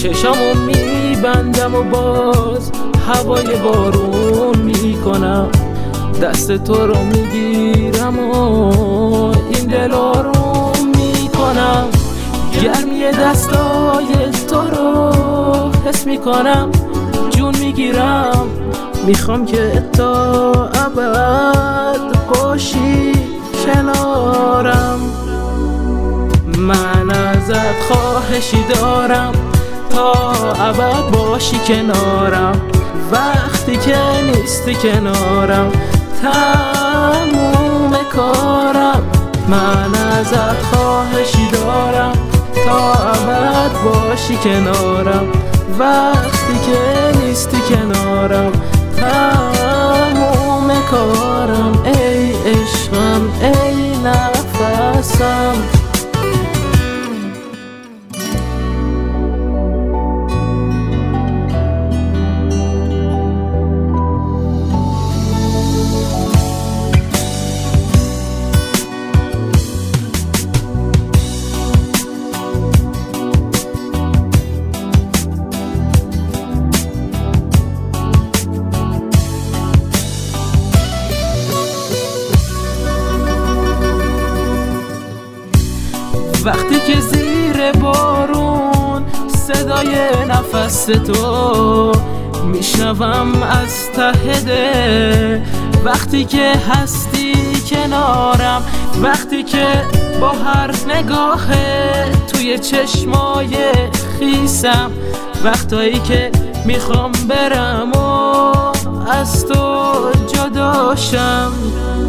چشامو میبندم و باز هوای بارون میکنم، دست تو رو میگیرم و این دل آروم میکنم. گرمی دستای تو رو حس میکنم، جون میگیرم، میخوام که تا ابد باشی کنارم. من ازت خواهشی دارم تا ابد باشی کنارم، وقتی که نیستی کنارم تموم کارم. من ازت خواهشی دارم تا ابد باشی کنارم، وقتی که نیستی کنارم تموم کارم. ای عشقم ای نفسم، وقتی که زیر بارون صدای نفس تو میشنوم از ته دل، وقتی که هستی کنارم، وقتی که با هر نگاه توی چشمای خیسم، وقتایی که میخوام برم و از تو جداشم.